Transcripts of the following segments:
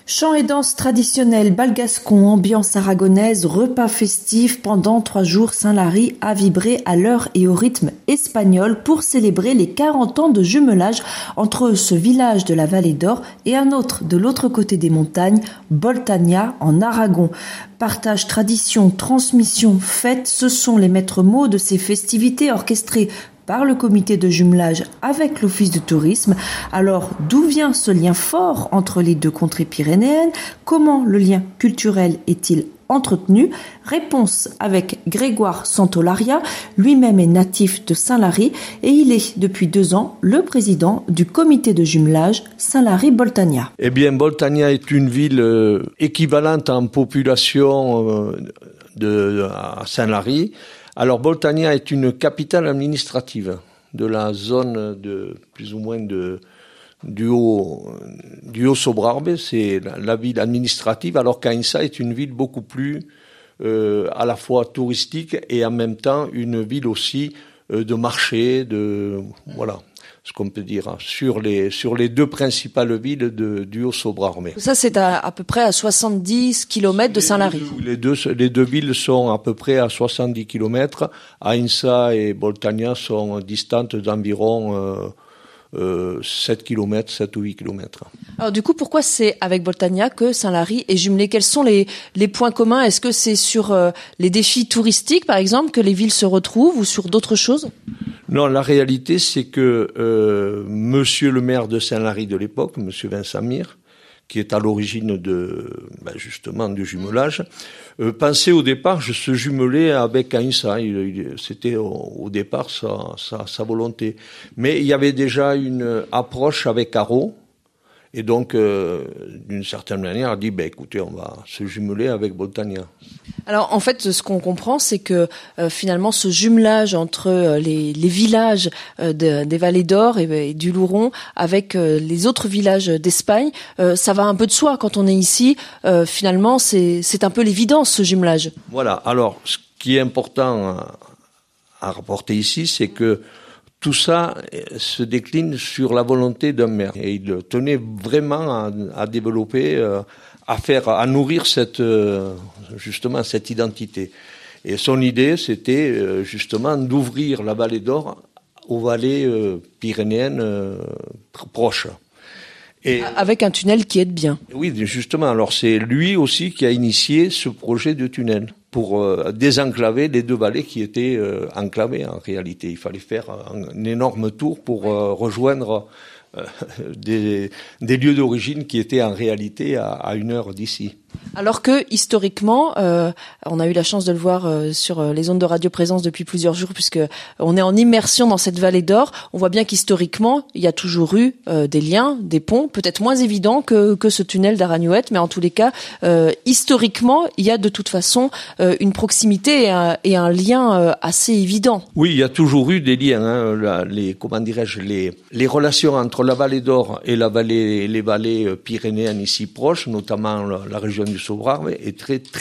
Chants et danses traditionnelles, bal gascon, ambiance aragonaise, repas festifs pendant 3 jours, Saint-Lary a vibré à l'heure et au rythme espagnol pour célébrer les 40 ans de jumelage entre ce village de la Vallée d'Or et un autre de l'autre côté des montagnes, Boltania en Aragon. Partage, tradition, transmission, fête, ce sont les maîtres mots de ces festivités orchestrées par le comité de jumelage avec l'office de tourisme. Alors, d'où vient ce lien fort entre les deux contrées pyrénéennes? Comment le lien culturel est-il entretenu? Réponse avec Grégoire Santolaria, lui-même est natif de Saint-Lary et il est depuis 2 ans le président du comité de jumelage Saint-Lary-Boltania. Eh bien, Boltania est une ville équivalente en population à Saint-Lary. Alors, Boltania est une capitale administrative de la zone de plus ou moins du Haut-Sobrarbe, c'est la ville administrative, alors qu'Aïnsa est une ville beaucoup plus à la fois touristique et en même temps une ville aussi de marché, voilà. Ce qu'on peut dire sur les 2 principales villes du Haut-Sobrarbe. Ça, c'est à peu près à 70 km de Saint-Lary. Les deux villes sont à peu près à 70 km. Aïnsa et Boltania sont distantes d'environ 7 ou 8 km. Alors du coup, pourquoi c'est avec Boltania que Saint-Lary est jumelé? Quels sont les points communs? Est-ce que c'est sur les défis touristiques, par exemple, que les villes se retrouvent ou sur d'autres choses? Non, la réalité, c'est que monsieur le maire de Saint-Lary de l'époque, monsieur Vincent Mir, qui est à l'origine justement du jumelage, pensait au départ se jumeler avec Aïnsa. C'était au départ sa volonté. Mais il y avait déjà une approche avec Haro. Et donc, d'une certaine manière, a dit, écoutez, on va se jumeler avec Boltania. Alors, en fait, ce qu'on comprend, c'est que finalement, ce jumelage entre les villages des Vallées d'Or et du Louron avec les autres villages d'Espagne, ça va un peu de soi. Quand on est ici, finalement, c'est un peu l'évidence, ce jumelage. Voilà. Alors, ce qui est important à rapporter ici, c'est que tout ça se décline sur la volonté d'un maire. Et il tenait vraiment à développer, à nourrir cette identité. Et son idée, c'était justement d'ouvrir la Vallée d'Or aux vallées pyrénéennes proches. Et avec un tunnel qui aide bien. Oui, justement. Alors c'est lui aussi qui a initié ce projet de tunnel pour désenclaver les 2 vallées qui étaient enclavées en réalité. Il fallait faire un énorme tour pour rejoindre des lieux d'origine qui étaient en réalité à 1 heure d'ici. Alors que, historiquement, on a eu la chance de le voir sur les ondes de Radio Présence depuis plusieurs jours, puisque on est en immersion dans cette vallée d'or. On voit bien qu'historiquement, il y a toujours eu des liens, des ponts, peut-être moins évidents que ce tunnel d'Aragnouët, mais en tous les cas, historiquement, il y a de toute façon une proximité et un lien assez évident. Oui, il y a toujours eu des liens. Les relations entre la vallée d'Or et les vallées pyrénéennes ici proches, notamment la région du Sobrarbe, est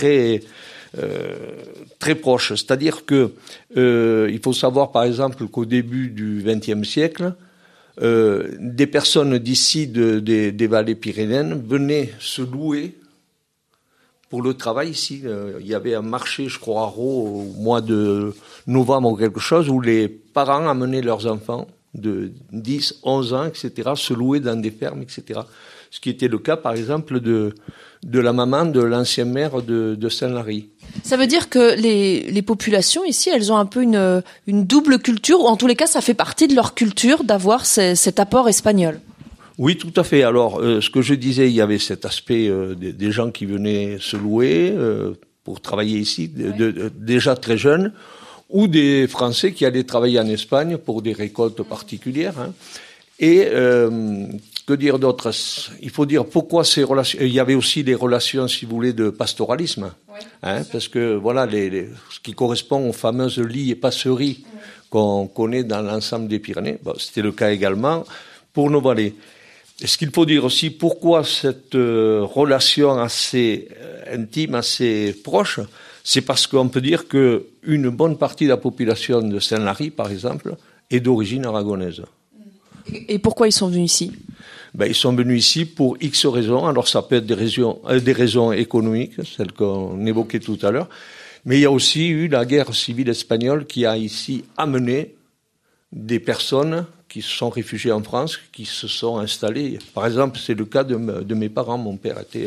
très proche. C'est-à-dire que il faut savoir par exemple qu'au début du XXe siècle, des personnes d'ici des vallées pyrénéennes venaient se louer pour le travail ici. Il y avait un marché, je crois, à Raux, au mois de novembre ou quelque chose, où les parents amenaient leurs enfants de 10, 11 ans, etc., se louer dans des fermes, etc. Ce qui était le cas, par exemple, de la maman de l'ancien maire de Saint-Lary. Ça veut dire que les populations ici, elles ont un peu une double culture, ou en tous les cas, ça fait partie de leur culture d'avoir cet apport espagnol. Oui, tout à fait. Alors, ce que je disais, il y avait cet aspect des gens qui venaient se louer pour travailler ici, déjà très jeunes, ou des Français qui allaient travailler en Espagne pour des récoltes particulières. Et que dire d'autre? Il faut dire pourquoi ces relations. Il y avait aussi les relations, si vous voulez, de pastoralisme, parce que voilà, ce qui correspond aux fameuses lits et passeries qu'on connaît dans l'ensemble des Pyrénées. C'était le cas également pour nos vallées. Et ce qu'il faut dire aussi, pourquoi cette relation assez intime, assez proche, c'est parce qu'on peut dire que une bonne partie de la population de Saint-Lary, par exemple, est d'origine aragonaise. Et pourquoi ils sont venus ici ? ils sont venus ici pour X raisons. Alors ça peut être des raisons économiques, celles qu'on évoquait tout à l'heure, mais il y a aussi eu la guerre civile espagnole qui a ici amené des personnes qui se sont réfugiées en France, qui se sont installées. Par exemple, c'est le cas de mes parents. Mon père était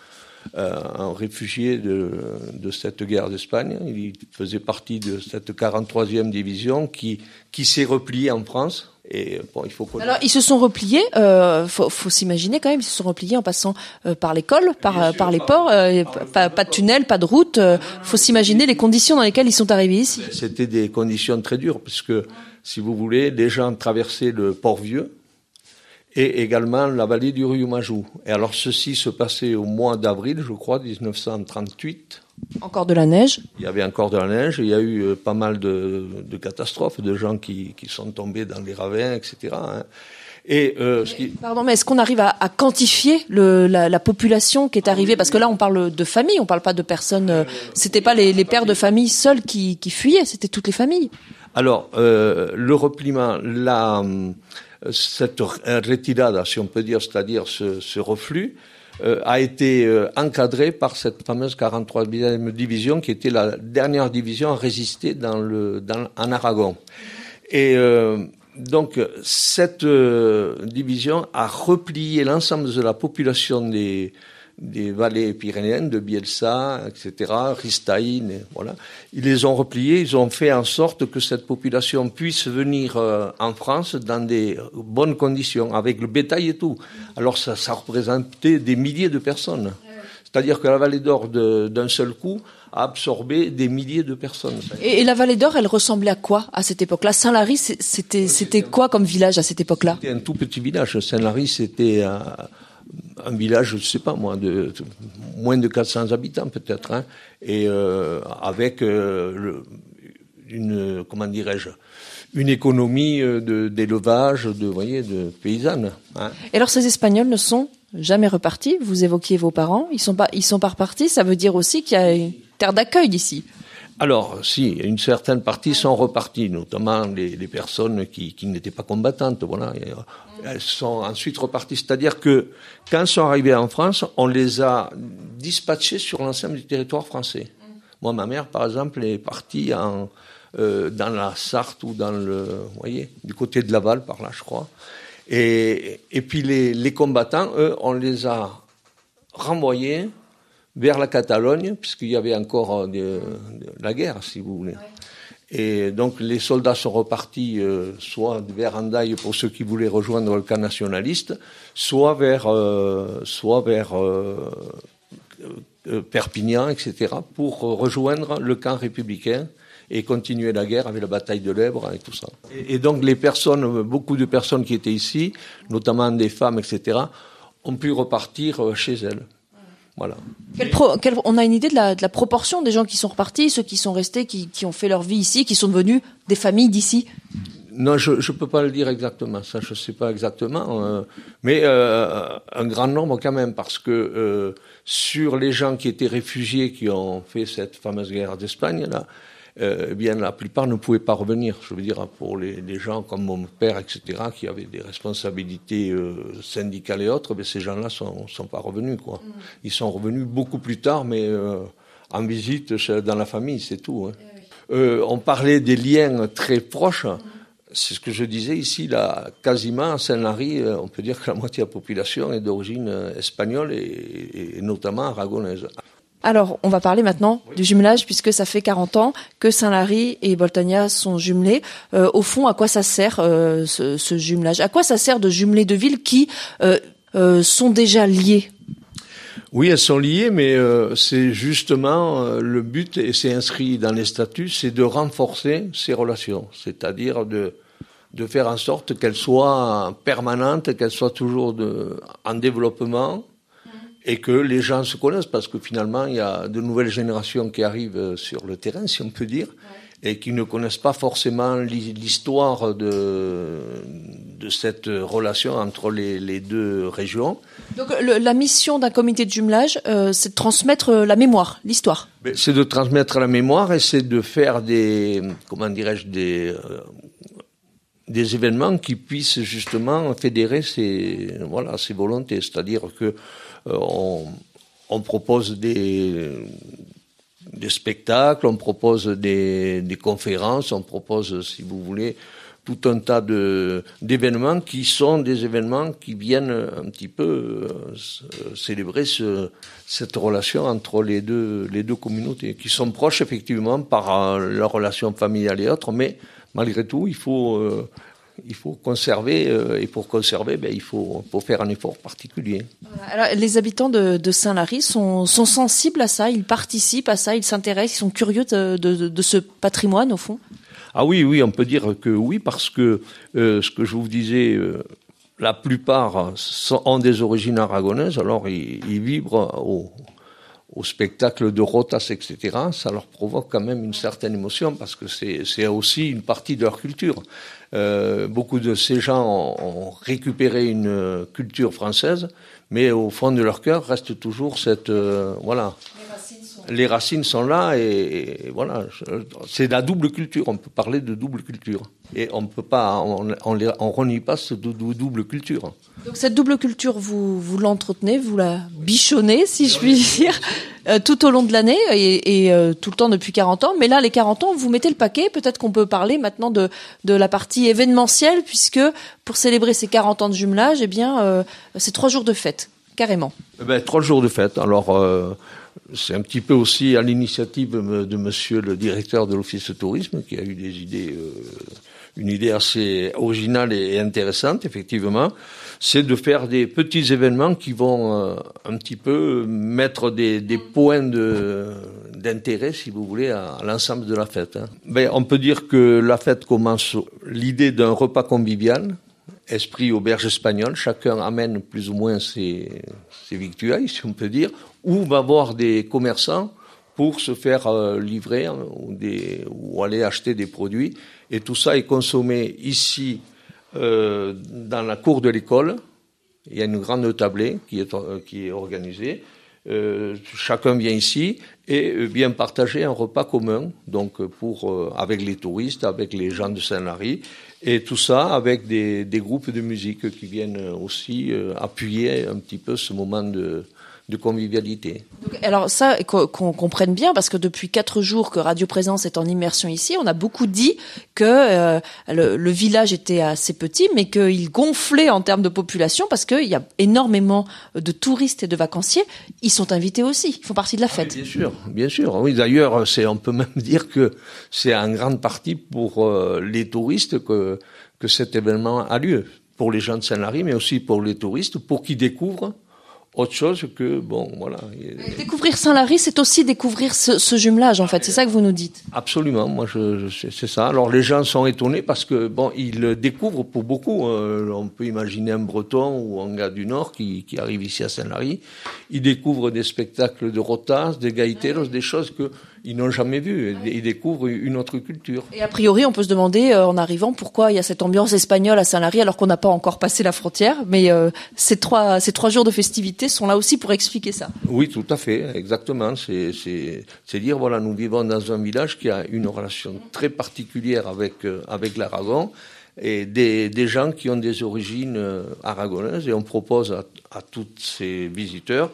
un réfugié de cette guerre d'Espagne. Il faisait partie de cette 43e division qui s'est repliée en France. Et bon, il faut Alors, ils se sont repliés. Faut s'imaginer quand même, ils se sont repliés en passant par l'école, par les ports. Pas de tunnel, pas de route. Faut s'imaginer les conditions dans lesquelles ils sont arrivés ici. C'était des conditions très dures, parce que, si vous voulez, les gens traversaient le Port-Vieux et également la vallée du Riomajou. Et alors, ceci se passait au mois d'avril, je crois, 1938. Encore de la neige. Il y avait encore de la neige. Il y a eu pas mal de catastrophes, de gens qui sont tombés dans les ravins, etc. Et Pardon, mais est-ce qu'on arrive à quantifier la population qui est arrivée? Parce que là, on parle de famille, on parle pas de personnes. C'était pas les pères de famille seuls qui fuyaient, c'était toutes les familles. Alors, le repliement, cette retirada, si on peut dire, c'est-à-dire ce reflux, a été encadré par cette fameuse 43e division, qui était la dernière division à résister en Aragon. Et donc, cette division a replié l'ensemble de la population des vallées pyrénéennes, de Bielsa, etc., Ristaïn, voilà. Ils les ont repliés, ils ont fait en sorte que cette population puisse venir en France dans des bonnes conditions, avec le bétail et tout. Alors ça représentait des milliers de personnes. C'est-à-dire que la Vallée d'Or, d'un seul coup, a absorbé des milliers de personnes. Et la Vallée d'Or, elle ressemblait à quoi à cette époque-là? Saint-Lary, c'était quoi comme village à cette époque-là? C'était un tout petit village. Saint-Lary, c'était un village, je sais pas moi, de moins de 400 habitants peut-être, hein, et avec une économie d'élevage, de paysanne. Hein. Et alors ces Espagnols ne sont jamais repartis? Vous évoquiez vos parents, ils sont pas repartis. Ça veut dire aussi qu'il y a une terre d'accueil ici. Alors, si, une certaine partie sont reparties, notamment les personnes qui n'étaient pas combattantes, voilà. Elles sont ensuite reparties. C'est-à-dire que, quand elles sont arrivées en France, on les a dispatchées sur l'ensemble du territoire français. Moi, ma mère, par exemple, est partie dans la Sarthe ou du côté de Laval, par là, je crois. Et puis les combattants, eux, on les a renvoyés vers la Catalogne, puisqu'il y avait encore de la guerre, si vous voulez. Et donc les soldats sont repartis soit vers Hendaye pour ceux qui voulaient rejoindre le camp nationaliste, soit vers Perpignan, etc., pour rejoindre le camp républicain et continuer la guerre avec la bataille de l'Èbre et tout ça. Et donc beaucoup de personnes qui étaient ici, notamment des femmes, etc., ont pu repartir chez elles. Voilà. On a une idée de la proportion des gens qui sont repartis, ceux qui sont restés, qui ont fait leur vie ici, qui sont devenus des familles d'ici? Non, je peux pas le dire exactement. Ça, je sais pas exactement. Mais un grand nombre quand même, parce que sur les gens qui étaient réfugiés, qui ont fait cette fameuse guerre d'Espagne là, bien la plupart ne pouvaient pas revenir. Je veux dire, pour les gens comme mon père, etc., qui avaient des responsabilités syndicales et autres, ces gens-là sont pas revenus, quoi. Ils sont revenus beaucoup plus tard, mais en visite dans la famille, c'est tout. Hein. On parlait des liens très proches. C'est ce que je disais ici, là, quasiment à Saint-Lary, on peut dire que la moitié de la population est d'origine espagnole et notamment aragonaise. Alors, on va parler maintenant du jumelage, puisque ça fait 40 ans que Saint-Lary et Boltagna sont jumelés. Au fond, à quoi ça sert ce jumelage? À quoi ça sert de jumeler deux villes qui sont déjà liées? Oui, elles sont liées, mais c'est justement le but, et c'est inscrit dans les statuts, c'est de renforcer ces relations, c'est-à-dire de faire en sorte qu'elles soient permanentes, qu'elles soient toujours en développement, et que les gens se connaissent, parce que finalement, il y a de nouvelles générations qui arrivent sur le terrain, si on peut dire, et qui ne connaissent pas forcément l'histoire de cette relation entre les deux régions. Donc la mission d'un comité de jumelage, c'est de transmettre la mémoire, l'histoire. C'est de transmettre la mémoire et c'est de faire des des événements qui puissent justement fédérer ces volontés. C'est-à-dire que on propose des spectacles, on propose des conférences, on propose, si vous voulez, tout un tas d'événements qui sont des événements qui viennent un petit peu célébrer cette relation entre les deux communautés, qui sont proches effectivement par leur relation familiale et autres, mais malgré tout, il faut conserver, et pour conserver, il faut faire un effort particulier. Alors, les habitants de Saint-Lary sont sensibles à ça, ils participent à ça, ils s'intéressent, ils sont curieux de ce patrimoine au fond. Ah oui, on peut dire que oui, parce que ce que je vous disais, la plupart ont des origines aragonaises, alors ils vibrent au spectacle de rotas, etc. Ça leur provoque quand même une certaine émotion, parce que c'est aussi une partie de leur culture. Beaucoup de ces gens ont récupéré une culture française, mais au fond de leur cœur reste toujours cette Les racines sont là, et voilà, c'est la double culture. On peut parler de double culture, et on peut pas, on renie pas cette double culture. Donc cette double culture, vous l'entretenez, vous la bichonnez, si je puis dire, tout au long de l'année et tout le temps depuis 40 ans. Mais là, les 40 ans, vous mettez le paquet. Peut-être qu'on peut parler maintenant de la partie événementielle, puisque pour célébrer ces 40 ans de jumelage, c'est 3 jours de fête, carrément. 3 jours de fête. Alors, c'est un petit peu aussi à l'initiative de monsieur le directeur de l'Office de tourisme, qui a eu une idée assez originale et intéressante, effectivement. C'est de faire des petits événements qui vont un petit peu mettre des points d'intérêt, si vous voulez, à l'ensemble de la fête. On peut dire que la fête commence l'idée d'un repas convivial, esprit auberge espagnole. Chacun amène plus ou moins ses victuailles, si on peut dire, ou va voir des commerçants pour se faire livrer ou aller acheter des produits. Et tout ça est consommé ici, dans la cour de l'école. Il y a une grande tablée qui est organisée. Chacun vient ici et vient partager un repas commun, donc avec les touristes, avec les gens de Saint-Lary, et tout ça avec des groupes de musique qui viennent aussi appuyer un petit peu ce moment de convivialité. Alors ça, qu'on comprenne bien, parce que depuis 4 jours que Radio Présence est en immersion ici, on a beaucoup dit que le village était assez petit, mais qu'il gonflait en termes de population, parce qu'il y a énormément de touristes et de vacanciers. Ils sont invités aussi, ils font partie de la fête. Bien sûr. Oui, d'ailleurs, on peut même dire que c'est en grande partie pour les touristes que cet événement a lieu. Pour les gens de Saint-Lary, mais aussi pour les touristes, pour qu'ils découvrent autre chose que, Découvrir Saint-Lary, c'est aussi découvrir ce jumelage, en fait. C'est ça que vous nous dites. Absolument. Moi, c'est ça. Alors, les gens sont étonnés parce que, ils le découvrent pour beaucoup. On peut imaginer un Breton ou un gars du Nord qui arrive ici à Saint-Lary. Ils découvrent des spectacles de rotas, des gaiteros, des choses qu'ils n'ont jamais vues. Ils découvrent une autre culture. Et a priori, on peut se demander, en arrivant, pourquoi il y a cette ambiance espagnole à Saint-Lary alors qu'on n'a pas encore passé la frontière. Mais ces trois jours de festivités sont là aussi pour expliquer ça. Oui, tout à fait, exactement. C'est dire, voilà, nous vivons dans un village qui a une relation très particulière avec l'Aragon, et des gens qui ont des origines aragonaises, et on propose à tous ces visiteurs,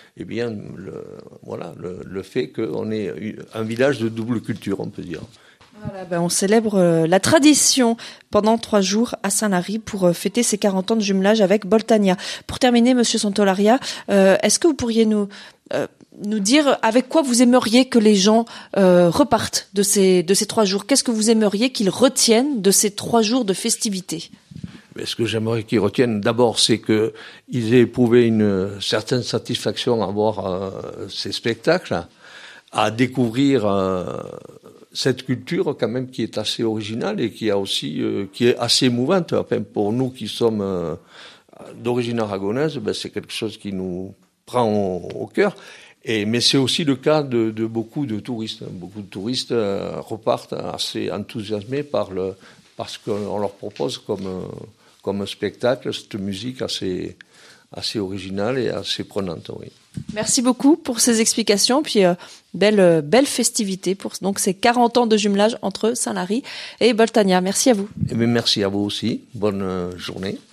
le fait qu'on ait un village de double culture, on peut dire. Voilà, on célèbre la tradition pendant 3 jours à Saint-Lary pour fêter ses 40 ans de jumelage avec Boltania. Pour terminer, Monsieur Santolaria, est-ce que vous pourriez nous dire avec quoi vous aimeriez que les gens repartent de ces 3 jours? Qu'est-ce que vous aimeriez qu'ils retiennent de ces 3 jours de festivités? Ce que j'aimerais qu'ils retiennent, d'abord, c'est qu'ils aient éprouvé une certaine satisfaction à voir ces spectacles, à découvrir cette culture quand même qui est assez originale et qui est assez émouvante. Enfin, pour nous qui sommes d'origine aragonaise, c'est quelque chose qui nous prend au cœur. Mais c'est aussi le cas de beaucoup de touristes. Beaucoup de touristes repartent assez enthousiasmés parce qu'on leur propose comme un spectacle cette musique assez originale et assez prenante. Oui. Merci beaucoup pour ces explications, puis belle festivité pour donc ces 40 ans de jumelage entre Saint-Lary et Boltania. Merci à vous. Merci à vous aussi. Bonne journée.